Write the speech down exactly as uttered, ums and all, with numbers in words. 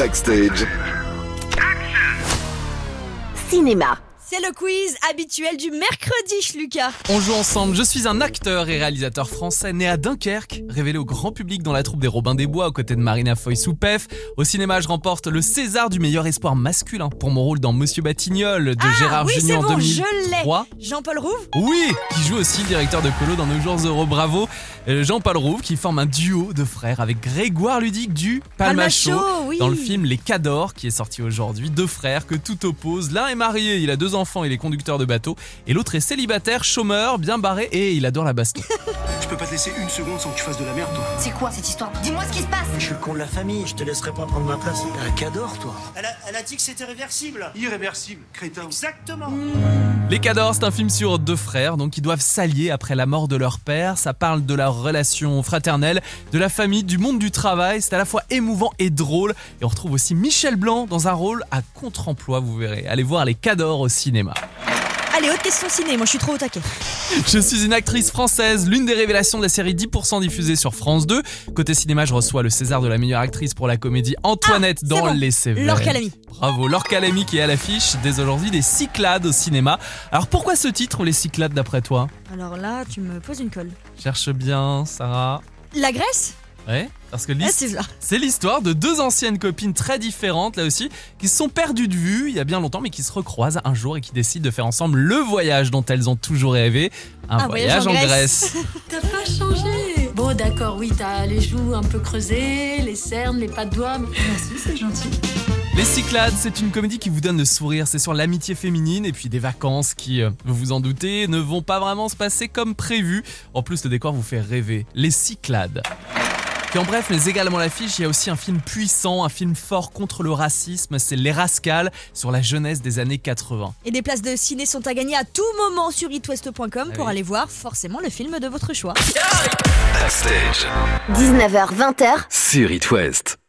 Backstage. Cinéma. C'est le quiz habituel du mercredi, Lucas. On joue ensemble. Je suis un acteur et réalisateur français né à Dunkerque, révélé au grand public dans la troupe des Robins des Bois aux côtés de Marina Foïs-Soupef. Au cinéma, je remporte le César du meilleur espoir masculin pour mon rôle dans Monsieur Batignolles de ah, Gérard oui, Jugnot en bon, deux mille trois. Je l'ai. Jean-Paul Rouve. Oui, qui joue aussi le directeur de Colo dans Nos Jours Heureux. Bravo. Euh, Jean-Paul Rouve qui forme un duo de frères avec Grégoire Ludic du Palmacho oui. dans le film Les Cadors qui est sorti aujourd'hui. Deux frères que tout oppose. L'un est marié, il a deux enfants, il est conducteur de bateau, et l'autre est célibataire, chômeur, bien barré et il adore la baston. Je peux pas te laisser une seconde sans que tu fasses de la merde, toi. C'est quoi cette histoire? Dis-moi ce qui se passe. Je suis le con de la famille, je te laisserai pas prendre ma place. T'as un cador, toi. Elle a, elle a dit que c'était réversible. Irréversible, crétin. Exactement. Les Cadors, c'est un film sur deux frères donc qui doivent s'allier après la mort de leur père. Ça parle de leur relation fraternelle, de la famille, du monde du travail. C'est à la fois émouvant et drôle. Et on retrouve aussi Michel Blanc dans un rôle à contre-emploi, vous verrez. Allez voir Les Cadors au cinéma. Allez, autre question ciné, moi je suis trop au taquet. Je suis une actrice française, l'une des révélations de la série dix pour cent diffusée sur France deux. Côté cinéma, je reçois le César de la meilleure actrice pour la comédie Antoinette ah, dans bon. Les Cévennes. Laure Calamy. Bravo, Laure Calamy qui est à l'affiche dès aujourd'hui des Cyclades au cinéma. Alors pourquoi ce titre, Les Cyclades, d'après toi? Alors là, tu me poses une colle. Cherche bien, Sarah. La Grèce? Ouais, parce que ah, c'est, c'est l'histoire de deux anciennes copines très différentes, là aussi, qui se sont perdues de vue il y a bien longtemps, mais qui se recroisent un jour et qui décident de faire ensemble le voyage dont elles ont toujours rêvé, un, un voyage, voyage en, en Grèce. Grèce. T'as pas changé. Bon, d'accord, oui, t'as les joues un peu creusées, les cernes, les pas de doigts, mais merci, c'est gentil. Les Cyclades, c'est une comédie qui vous donne le sourire, c'est sur l'amitié féminine et puis des vacances qui, vous vous en doutez, ne vont pas vraiment se passer comme prévu. En plus, le décor vous fait rêver. Les Cyclades. Puis en bref, mais également à l'affiche, il y a aussi un film puissant, un film fort contre le racisme, c'est Les Rascals, sur la jeunesse des années quatre-vingts. Et des places de ciné sont à gagner à tout moment sur itwest point com ah pour oui. aller voir forcément le film de votre choix. Backstage. dix-neuf heures vingt sur It West.